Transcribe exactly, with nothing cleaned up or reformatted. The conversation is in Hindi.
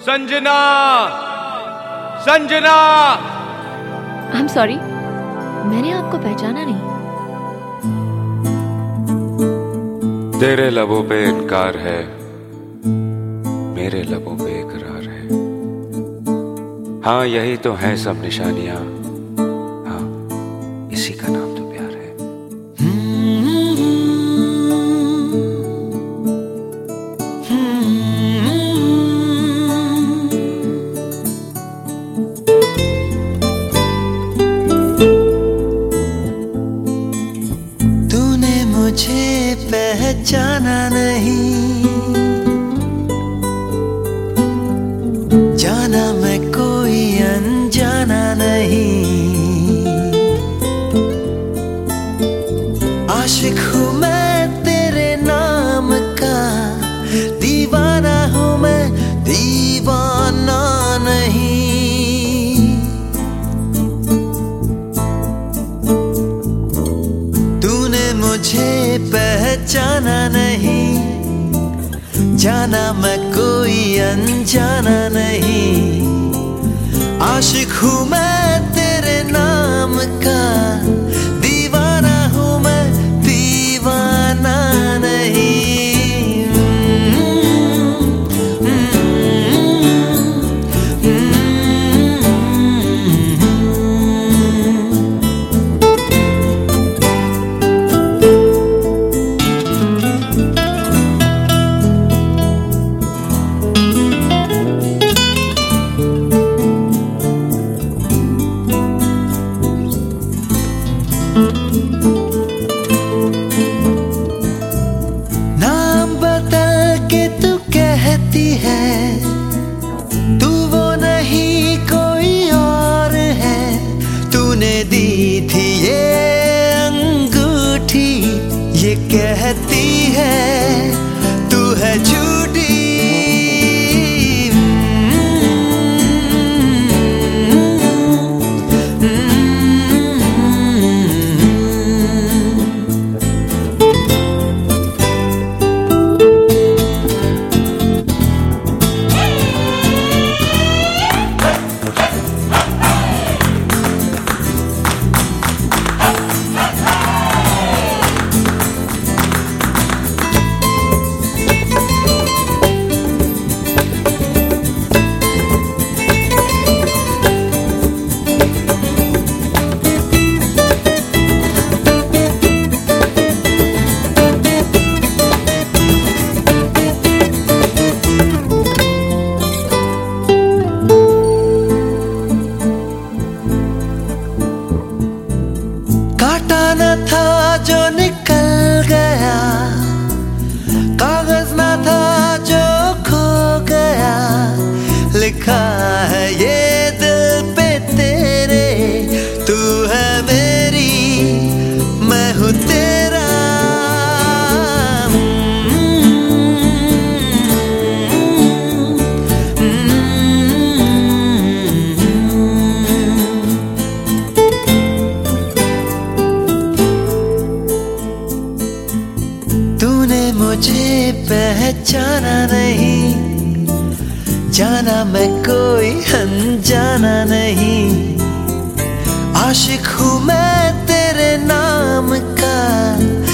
Sanjana, Sanjana. I am sorry, मैंने आपको पहचाना नहीं। तेरे लबों पे इनकार है, मेरे लबों पे इकरार है। हाँ यही तो है सब निशानियां, हाँ इसी का नाम तो प्यार है। तूने मुझे पहचाना नहीं, जाना मैं कोई अनजाना नहीं। आशिक हूँ मैं तेरे नाम का, दीवाना हूँ मैं दीवाना नहीं। तूने मुझे पहचाना नहीं, जाना मैं कोई अनजाना नहीं। आशिक हूँ मैं तेरे नाम का, दीवाना हूँ मैं दीवाना नहीं। नाम बदल के तू कहती है, तू वो नहीं कोई और है। तूने दी थी ये अंगूठी, ये कहती है तू है झूठी। काटा न था जो निकल गया, कागज न था जो खो गया। लिखा है ये दिल पे तेरे, तू है मेरी मैं हूँ तेरा। तूने मुझे पहचाना नहीं, जाना मैं कोई अनजाना नहीं। आशिक हूँ मैं तेरे नाम का,